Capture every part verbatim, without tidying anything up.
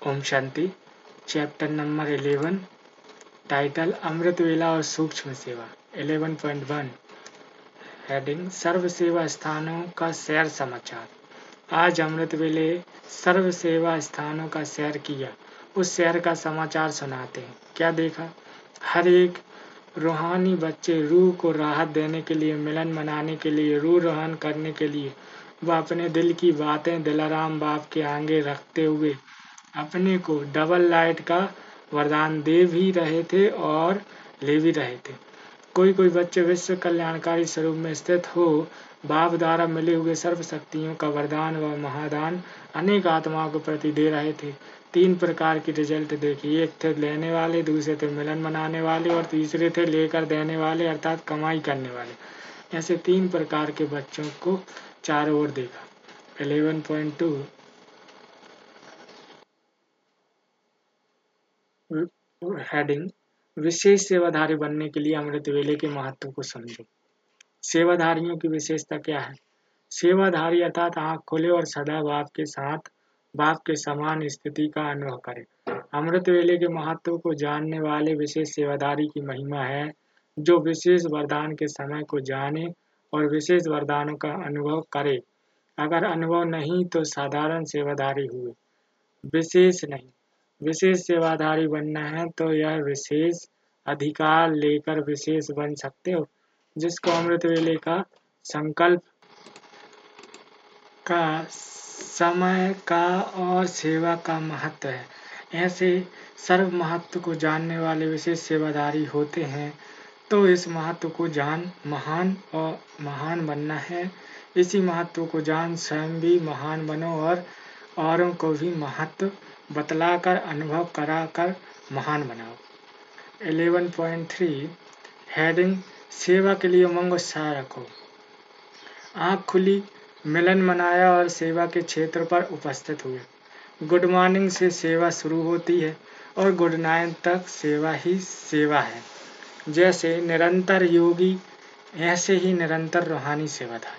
ओम शांति। Chapter number eleven, title अमृत वेला और सूक्ष्म सेवा। इलेवन पॉइंट वन, हेडिंग सर्व सेवा स्थानों का सैर समाचार। आज अमृत वेले सर्व सेवा स्थानों का सैर किया, उस सैर का समाचार सुनाते हैं। क्या देखा? हर एक रूहानी बच्चे रूह को राहत देने के लिए, मिलन मनाने के लिए, रूह रोहन करने के लिए वह अपने दिल की बातें दिलाराम बाप के आगे रखते हुए अपने को डबल लाइट का वरदान दे भी रहे थे और ले भी रहे थे। कोई कोई बच्चे विश्व कल्याणकारी स्वरूप में स्थित हो बाप द्वारा मिले हुए सर्व शक्तियों का वरदान व महादान अनेक आत्माओं के प्रति दे रहे थे। तीन प्रकार की रिजल्ट देखी। एक थे लेने वाले, दूसरे थे मिलन मनाने वाले और तीसरे थे लेकर देने वाले अर्थात कमाई करने वाले। ऐसे तीन प्रकार के बच्चों को चारों ओर देखा। इलेवन पॉइंट टू, हेडिंग विशेष सेवाधारी बनने के लिए अमृत वेले के महत्व को समझो। सेवाधारियों की विशेषता क्या है? सेवाधारी अर्थात आंख खोले और सदा बाप के साथ, बाप के समान स्थिति का अनुभव करे। अमृत वेले के महत्व को जानने वाले विशेष सेवाधारी की महिमा है, जो विशेष वरदान के समय को जाने और विशेष वरदानों का अनुभव करे। अगर अनुभव नहीं तो साधारण सेवाधारी हुए, विशेष नहीं। विशेष सेवाधारी बनना है तो यह विशेष अधिकार लेकर विशेष बन सकते हो, जिसको अमृत वेले का संकल्प का, समय का और सेवा का महत्व है। ऐसे सर्व महत्व को जानने वाले विशेष सेवाधारी होते हैं। तो इस महत्व को जान महान और महान बनना है। इसी महत्व को जान स्वयं भी महान बनो और औरों को भी महत्व बतलाकर अनुभव कराकर महान बनाओ। इलेवन पॉइंट थ्री, हेडिंग सेवा के लिए उमंग उत्साह रखो। आँख खुली, मिलन मनाया और सेवा के क्षेत्र पर उपस्थित हुए। गुड मॉर्निंग से सेवा शुरू होती है और गुड नाइट तक सेवा ही सेवा है। जैसे निरंतर योगी, ऐसे ही निरंतर रूहानी सेवाधारी।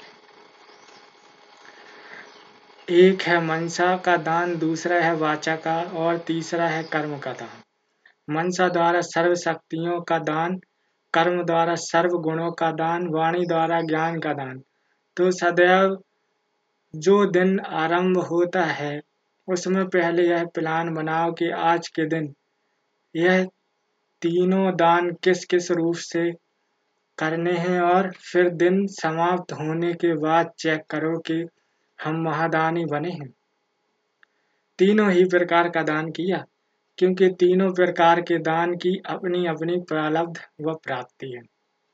एक है मनसा का दान, दूसरा है वाचा का और तीसरा है कर्म का दान। मनसा द्वारा सर्व शक्तियों का दान, कर्म द्वारा सर्व गुणों का दान, वाणी द्वारा ज्ञान का दान। तो सदैव जो दिन आरंभ होता है उसमें पहले यह प्लान बनाओ कि आज के दिन यह तीनों दान किस किस रूप से करने हैं और फिर दिन समाप्त होने के बाद चेक करो कि हम महादानी बने हैं। तीनों ही प्रकार का दान किया, क्योंकि तीनों प्रकार के दान की अपनी अपनी प्रारब्ध व प्राप्ति है।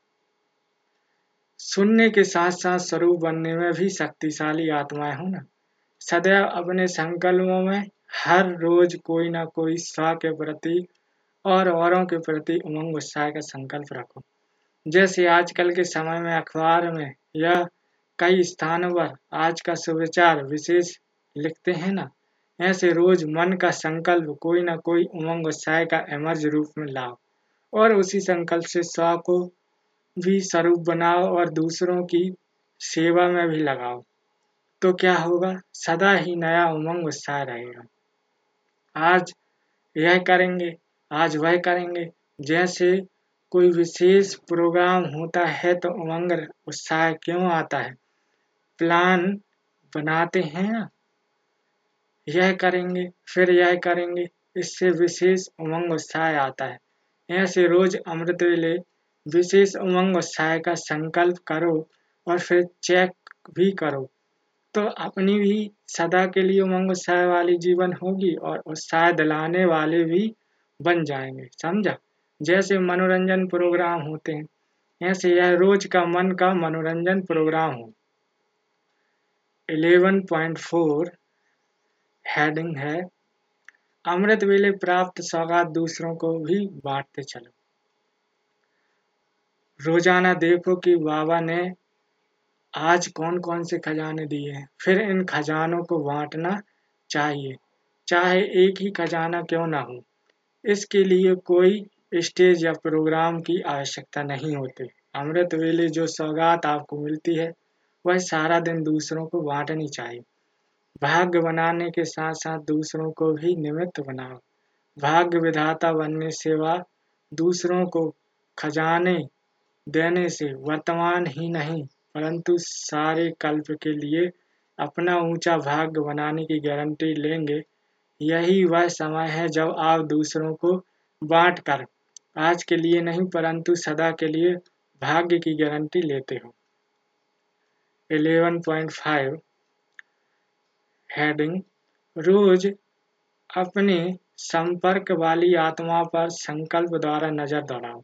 सुनने के साथ साथ स्वरूप बनने में भी शक्तिशाली आत्माएं हो ना। सदैव अपने संकल्पों में हर रोज कोई ना कोई स्व के प्रति और औरों के प्रति उमंग उत्साह का संकल्प रखो। जैसे आजकल के समय में अखबार में या कई स्थानों पर आज का सुविचार विशेष लिखते हैं ना, ऐसे रोज मन का संकल्प कोई ना कोई उमंग उत्साह का अमर्ज रूप में लाओ और उसी संकल्प से स्व को भी स्वरूप बनाओ और दूसरों की सेवा में भी लगाओ। तो क्या होगा? सदा ही नया उमंग उत्साह रहेगा। आज यह करेंगे, आज वह करेंगे। जैसे कोई विशेष प्रोग्राम होता है तो उमंग उत्साह क्यों आता है? प्लान बनाते हैं ना, यह करेंगे फिर यह करेंगे, इससे विशेष उमंग उत्साह आता है। ऐसे रोज अमृत वेले विशेष उमंग उत्साह का संकल्प करो और फिर चेक भी करो, तो अपनी भी सदा के लिए उमंग उत्साह वाली जीवन होगी और उत्साह दिलाने वाले भी बन जाएंगे। समझा? जैसे मनोरंजन प्रोग्राम होते हैं, ऐसे यह रोज का मन का मनोरंजन प्रोग्राम हो। इलेवन पॉइंट फोर, हेडिंग है अमृत वेले प्राप्त सौगात दूसरों को भी बांटते चलो। रोजाना देखो कि बाबा ने आज कौन कौन से खजाने दिए हैं, फिर इन खजानों को बांटना चाहिए, चाहे एक ही खजाना क्यों ना हो। इसके लिए कोई स्टेज या प्रोग्राम की आवश्यकता नहीं होती। अमृत वेले जो सौगात आपको मिलती है वह सारा दिन दूसरों को बांटनी चाहिए। भाग्य बनाने के साथ साथ दूसरों को भी निमित्त बनाओ। भाग्य विधाता बनने से व दूसरों को खजाने देने से वर्तमान ही नहीं परंतु सारे कल्प के लिए अपना ऊंचा भाग्य बनाने की गारंटी लेंगे। यही वह समय है जब आप दूसरों को बांट कर आज के लिए नहीं परंतु सदा के लिए भाग्य की गारंटी लेते हो। इलेवन पॉइंट फाइव हेडिंग रोज अपने संपर्क वाली आत्मा पर संकल्प द्वारा नजर दौड़ाओ।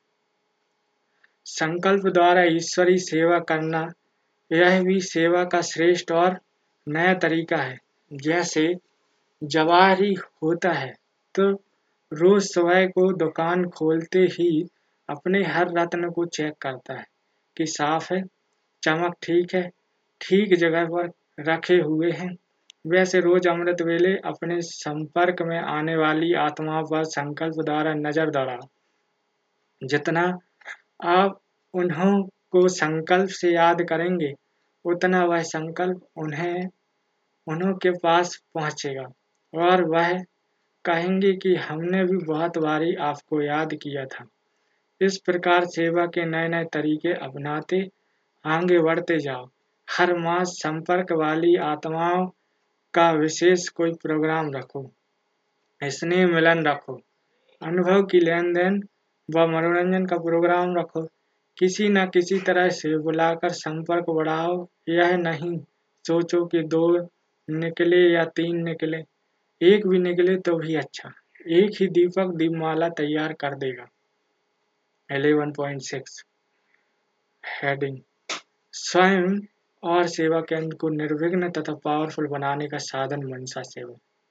संकल्प द्वारा ईश्वरी सेवा करना यह भी सेवा का श्रेष्ठ और नया तरीका है। जैसे जवारी होता है तो रोज सुबह को दुकान खोलते ही अपने हर रत्न को चेक करता है कि साफ है, चमक ठीक है, ठीक जगह पर रखे हुए हैं। वैसे रोज अमृत वेले अपने संपर्क में आने वाली आत्माओं पर संकल्प द्वारा नजर दौड़ाओ। जितना आप उन्हों को संकल्प से याद करेंगे उतना वह संकल्प उन्हें उन्हों के पास पहुंचेगा और वह कहेंगे कि हमने भी बहुत बारी आपको याद किया था। इस प्रकार सेवा के नए नए तरीके अपनाते आगे बढ़ते जाओ। हर मास संपर्क वाली आत्माओं का विशेष कोई प्रोग्राम रखो, स्नेह मिलन रखो, अनुभव की लेन देन व मनोरंजन का प्रोग्राम रखो। किसी न किसी तरह से बुलाकर संपर्क बढ़ाओ। यह नहीं सोचो कि दो निकले या तीन निकले, एक भी निकले तो भी अच्छा, एक ही दीपक दीपमाला तैयार कर देगा। इलेवन पॉइंट सिक्स हेडिंग स्वयं और सेवा केंद्र को निर्विघ्न तथा पावरफुल बनाने का साधन मनसा सेवा।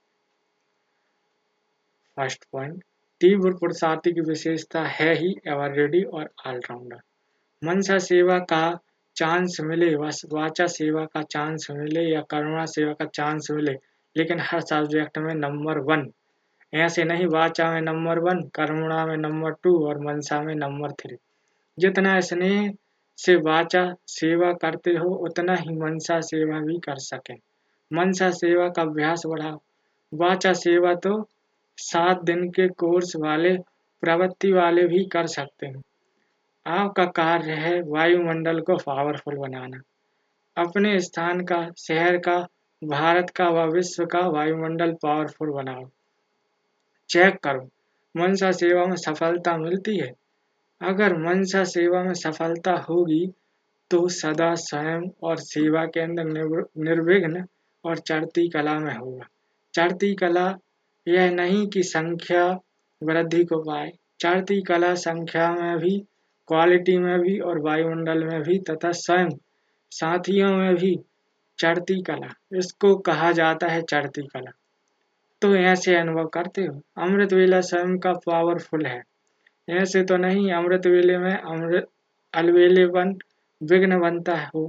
फर्स्ट पॉइंट तीव्र पुरुषार्थी की विशेषता है ही एवर रेडी और ऑलराउंडर। मनसा सेवा का चांस मिले, वाचा सेवा का चांस मिले या करुणा सेवा का चांस मिले, लेकिन हर सब्जेक्ट में नंबर वन। ऐसे नहीं वाचा में नंबर वन, करुणा में नंबर टू और मनसा में नंबर थ्री। जितना स्नेह से वाचा सेवा करते हो उतना ही मनसा सेवा भी कर सके। मनसा सेवा का अभ्यास बढ़ाओ। वाचा सेवा तो सात दिन के कोर्स वाले प्रवृत्ति वाले भी कर सकते हैं। आपका कार्य है वायुमंडल को पावरफुल बनाना। अपने स्थान का, शहर का, भारत का व विश्व का वायुमंडल पावरफुल बनाओ। चेक करो मनसा सेवा में सफलता मिलती है। अगर मनसा सेवा में सफलता होगी तो सदा स्वयं और सेवा के अंदर निर्विघ्न और चढ़ती कला में होगा। चढ़ती कला यह नहीं कि संख्या वृद्धि को पाए, चढ़ती कला संख्या में भी, क्वालिटी में भी और वायुमंडल में भी तथा स्वयं साथियों में भी चढ़ती कला, इसको कहा जाता है चढ़ती कला। तो ऐसे अनुभव करते हो अमृत वेला स्वयं का पावरफुल है। ऐसे तो नहीं अमृत वेले में अमृत अलवेलेपन विघ्न बनता हो।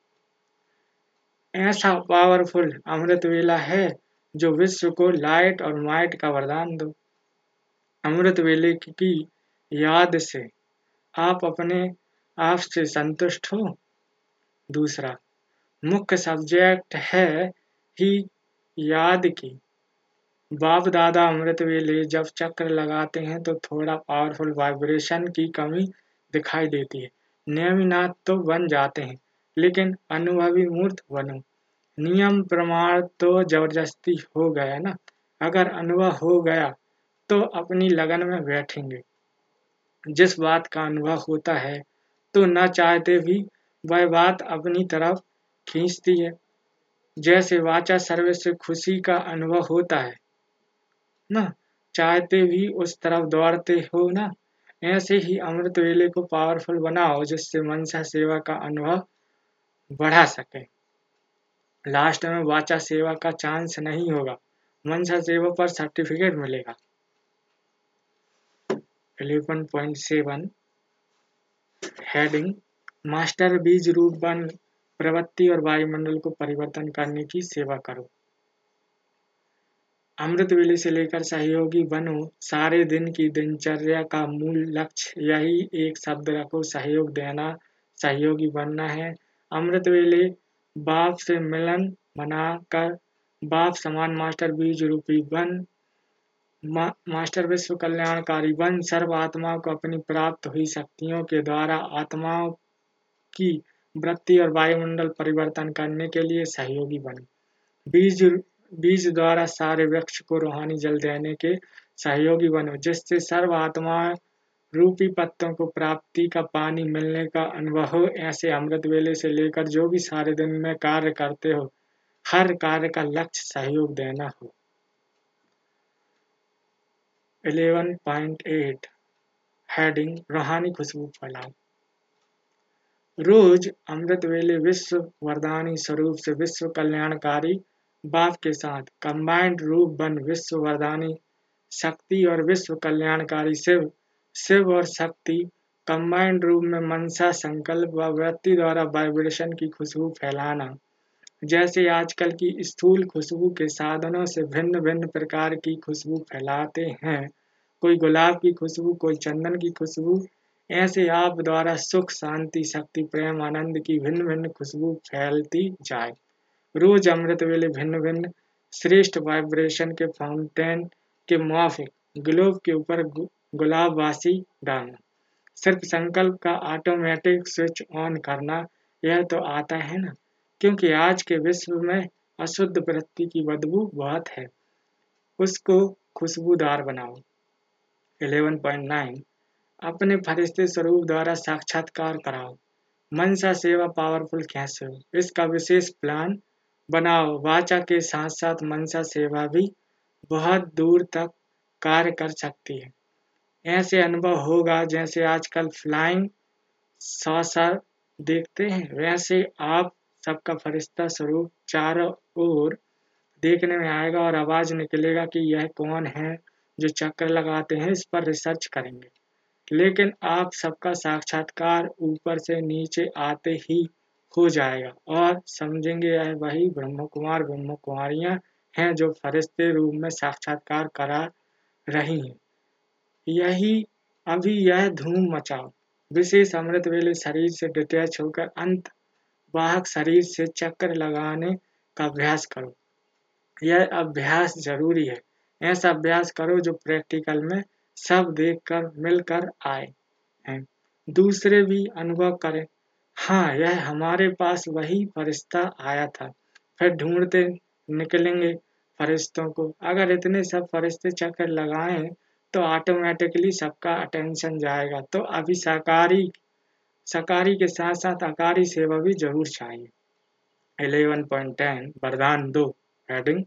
ऐसा पावरफुल अमृत वेला है जो विश्व को लाइट और माइट का वरदान दो। अमृत वेले की याद से आप अपने आप से संतुष्ट हो। दूसरा मुख्य सब्जेक्ट है ही याद की। बाप दादा अमृत वेले जब चक्र लगाते हैं तो थोड़ा पावरफुल वाइब्रेशन की कमी दिखाई देती है। नियमिनाथ तो बन जाते हैं लेकिन अनुभवी मूर्त बनो। नियम प्रमाण तो जबरदस्ती हो गया ना। अगर अनुभव हो गया तो अपनी लगन में बैठेंगे। जिस बात का अनुभव होता है तो न चाहते भी वह बात अपनी तरफ खींचती है। जैसे वाचा सर्विस से खुशी का अनुभव होता है ना, चाहते भी उस तरफ दौड़ते हो ना। ऐसे ही अमृत वेले को पावरफुल बनाओ जिससे मनसा सेवा का अनुभव बढ़ा सके। लास्ट में वाचा सेवा का चांस नहीं होगा, मनसा सेवा पर सर्टिफिकेट मिलेगा। Eleven point seven heading master बीज रूप बन प्रवृत्ति और वायुमंडल को परिवर्तन करने की सेवा करो। अमृत वेले से लेकर सहयोगी बनो। सारे दिन की दिनचर्या का मूल लक्ष्य यही एक शब्द रखो, सहयोग देना, सहयोगी बनना है। अमृत वेले बाप से मिलन बनाकर बाप समान मास्टर बीज रूपी बन, मा, मास्टर विश्व कल्याणकारी बन, सर्व आत्माओं को अपनी प्राप्त हुई शक्तियों के द्वारा आत्माओं की वृत्ति और वायुमंडल परिवर्तन करने के लिए सहयोगी बन। बीज बीज द्वारा सारे वृक्ष को रूहानी जल देने के सहयोगी बनो, जिससे सर्व आत्मा रूपी पत्तों को प्राप्ति का पानी मिलने का अनुभव हो। ऐसे अमृत वेले से लेकर जो भी सारे दिन में कार्य करते हो, हर कार्य का लक्ष्य सहयोग देना हो। ग्यारह पॉइंट आठ हेडिंग रूहानी खुशबू फैलाओ। रोज अमृत वेले विश्व वरदानी स्वरूप से विश्व कल्याणकारी बाप के साथ कंबाइंड रूप बन विश्व वरदानी शक्ति और विश्व कल्याणकारी शिव शिव और शक्ति कंबाइंड रूप में मनसा संकल्प व वृत्ति द्वारा वाइब्रेशन की खुशबू फैलाना। जैसे आजकल की स्थूल खुशबू के साधनों से भिन्न भिन्न प्रकार की खुशबू फैलाते हैं, कोई गुलाब की खुशबू, कोई चंदन की खुशबू, ऐसे आप द्वारा सुख शांति शक्ति प्रेम आनंद की भिन्न भिन्न खुशबू फैलती जाए। रोज अमृत वेले भिन्न भिन्न श्रेष्ठ वाइब्रेशन के फाउंटेन के मुआफिक ग्लोब के ऊपर गुलाब वासी डालना। सिर्फ संकल्प का ऑटोमेटिक स्विच ऑन करना, यह तो आता है ना, क्योंकि आज के विश्व में अशुद्ध वृत्ति की बदबू बहुत है, उसको खुशबूदार बनाओ। ग्यारह पॉइंट नौ अपने फरिश्ते स्वरूप द्वारा साक्षात्कार कराओ। मनसा सेवा पावरफुल कैसे हो, इसका विशेष प्लान बनाओ। वाचा के साथ साथ मनसा सेवा भी बहुत दूर तक कार्य कर सकती है। ऐसे अनुभव होगा जैसे आजकल फ्लाइंग सॉसर देखते हैं, वैसे आप सबका फरिश्ता स्वरूप चारों ओर देखने में आएगा और आवाज निकलेगा कि यह कौन है जो चक्कर लगाते हैं, इस पर रिसर्च करेंगे। लेकिन आप सबका साक्षात्कार ऊपर से नीचे आते ही हो जाएगा और समझेंगे यह वही ब्रह्म कुमार ब्रह्म कुमारियां हैं जो फरिश्ते रूप में साक्षात्कार करा रही हैं। यही अभी यह धूम मचाओ। विशेष अमृत वेले शरीर से डिटैच होकर अंत वाहक शरीर से चक्कर लगाने का अभ्यास करो। यह अभ्यास जरूरी है। ऐसा अभ्यास करो जो प्रैक्टिकल में सब देखकर मिलकर आए हैं, दूसरे भी अनुभव करें। हाँ, यह हमारे पास वही फरिश्ता आया था। फिर ढूंढते निकलेंगे फरिश्तों को। अगर इतने सब फरिश्ते चक्कर लगाएं तो ऑटोमेटिकली सबका अटेंशन जाएगा। तो अभी साकारी सकारी के साथ साथ आकारी सेवा भी जरूर चाहिए। ग्यारह पॉइंट दस वरदान दो हेडिंग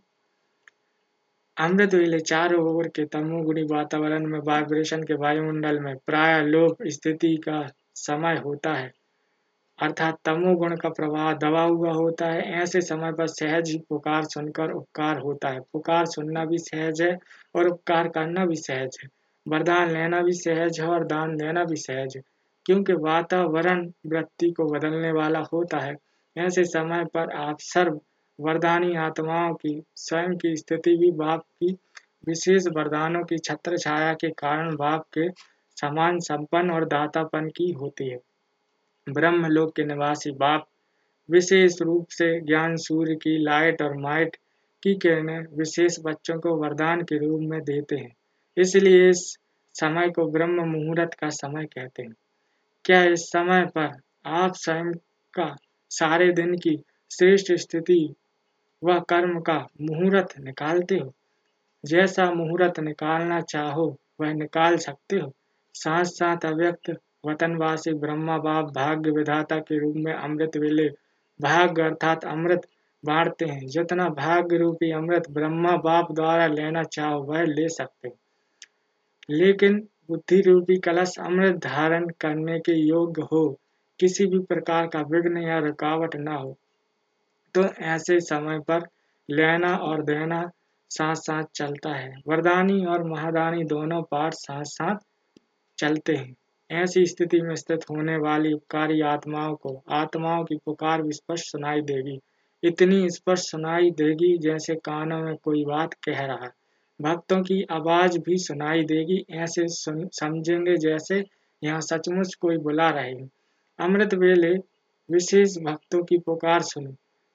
अमृत वेले चारों ओर के तमोगुणी वातावरण में वाइब्रेशन के वायुमंडल में प्राय लोप स्थिति का समय होता है, अर्थात तमोगुण का प्रवाह दबा हुआ होता है। ऐसे समय पर सहज ही पुकार सुनकर उपकार होता है। पुकार सुनना भी सहज है और उपकार करना भी सहज है। वरदान लेना भी सहज है और दान देना भी सहज है, क्योंकि वातावरण वृत्ति को बदलने वाला होता है। ऐसे समय पर आप सर्व वरदानी आत्माओं की स्वयं की स्थिति भी बाप की विशेष वरदानों की छत्र छाया के कारण बाप के समान संपन्न और दातापन की होती है। ब्रह्मलोक के निवासी बाप विशेष रूप से ज्ञान सूर्य की लाइट और माइट की किरणें विशेष बच्चों को वरदान के रूप में देते हैं। इसलिए इस समय को ब्रह्म मुहूर्त का समय कहते हैं। क्या इस समय पर आप स्वयं का सारे दिन की श्रेष्ठ स्थिति व कर्म का मुहूर्त निकालते हो? जैसा मुहूर्त निकालना चाहो वह निकाल सकते हो। साथ साथ अव्यक्त वतनवासी ब्रह्मा बाप भाग्य विधाता के रूप में अमृत वेले भाग्य अर्थात अमृत बांटते हैं। जितना भाग्य रूपी अमृत ब्रह्मा बाप द्वारा लेना चाहो वह ले सकते हो, लेकिन बुद्धि रूपी कलश अमृत धारण करने के योग्य हो, किसी भी प्रकार का विघ्न या रुकावट न हो, तो ऐसे समय पर लेना और देना साथ साथ चलता है। वरदानी और महादानी दोनों पाठ साथ साथ चलते हैं। ऐसी स्थिति में स्थित होने वाली उपकारी आत्माओं को आत्माओं की पुकार भी स्पष्ट सुनाई देगी। इतनी स्पष्ट सुनाई देगी जैसे कानों में कोई बात कह रहा है। भक्तों की आवाज भी सुनाई देगी, ऐसे समझेंगे जैसे यहाँ सचमुच कोई बुला रहे हो। अमृत वेले विशेष भक्तों की पुकार सुनो।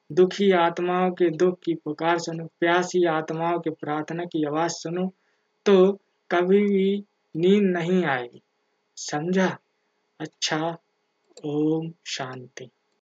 दुखी आत्माओं के दुख की पुकार सुनो, प्यासी आत्माओं के प्रार्थना की आवाज सुनो, तो कभी भी नींद नहीं आएगी। समझा? अच्छा, ओम शांति।